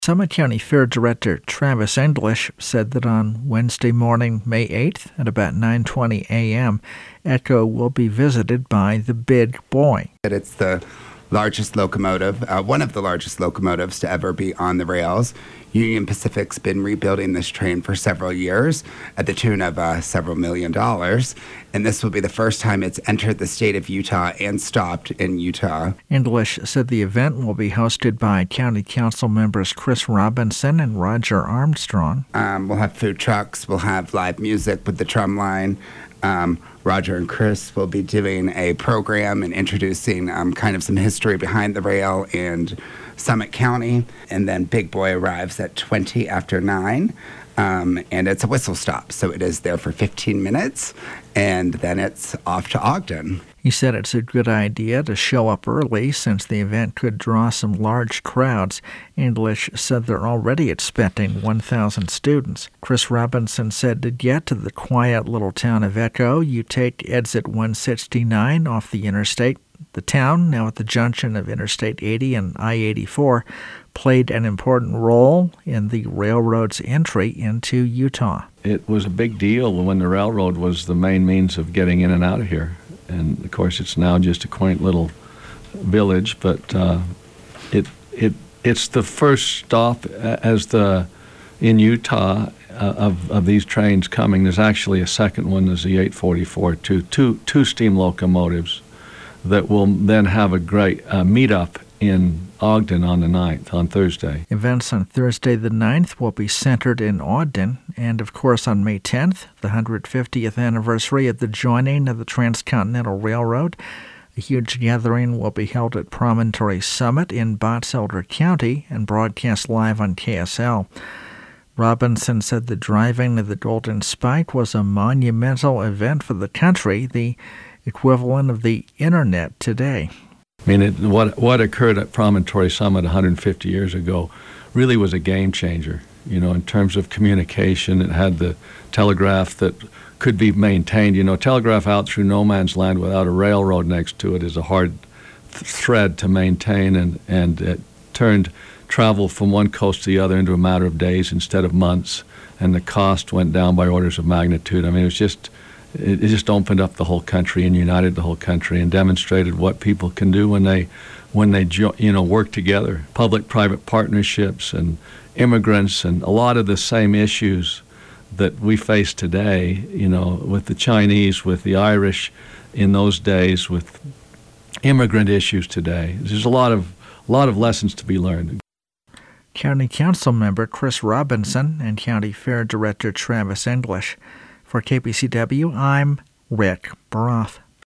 Summit County Fair Director Travis English said that on Wednesday morning, May 8th, at about 9:20 a.m., Echo will be visited by the Big Boy. It's the largest locomotive, one of the largest locomotives to ever be on the rails. Union Pacific's been rebuilding this train for several years at the tune of several $1 million. And this will be the first time it's entered the state of Utah and stopped in Utah. English said the event will be hosted by County Council members Chris Robinson and Roger Armstrong. We'll have food trucks. We'll have live music with the trum line. Roger and Chris will be doing a program and introducing kind of some history behind the rail and Summit County. And then Big Boy arrives at 20 after 9. And it's a whistle stop, so it is there for 15 minutes, and then it's off to Ogden. He said it's a good idea to show up early since the event could draw some large crowds. English said they're already expecting 1,000 students. Chris Robinson said to get to the quiet little town of Echo, you take exit 169 off the interstate. The town, now at the junction of Interstate 80 and I-84, played an important role in the railroad's entry into Utah. It was a big deal when the railroad was the main means of getting in and out of here. And, of course, it's now just a quaint little village, but it's the first stop in Utah of these trains coming. There's actually a second one. There's the 844, two steam locomotives that will then have a great meetup in Ogden on the 9th, on Thursday. Events on Thursday the 9th will be centered in Ogden, and of course on May 10th, the 150th anniversary of the joining of the Transcontinental Railroad. A huge gathering will be held at Promontory Summit in Batchelder County and broadcast live on KSL. Robinson said the driving of the Golden Spike was a monumental event for the country, the equivalent of the Internet today. I mean, what occurred at Promontory Summit 150 years ago really was a game changer. You know, in terms of communication, it had the telegraph that could be maintained. You know, telegraph out through no man's land without a railroad next to it is a hard thread to maintain, and it turned travel from one coast to the other into a matter of days instead of months, and the cost went down by orders of magnitude. I mean, it just opened up the whole country and united the whole country and demonstrated what people can do when they work together. Public-private partnerships and immigrants and a lot of the same issues that we face today, you know, with the Chinese, with the Irish in those days, with immigrant issues today. There's a lot of lessons to be learned. County Council member Chris Robinson and County Fair Director Travis English. For KPCW, I'm Rick Baroff.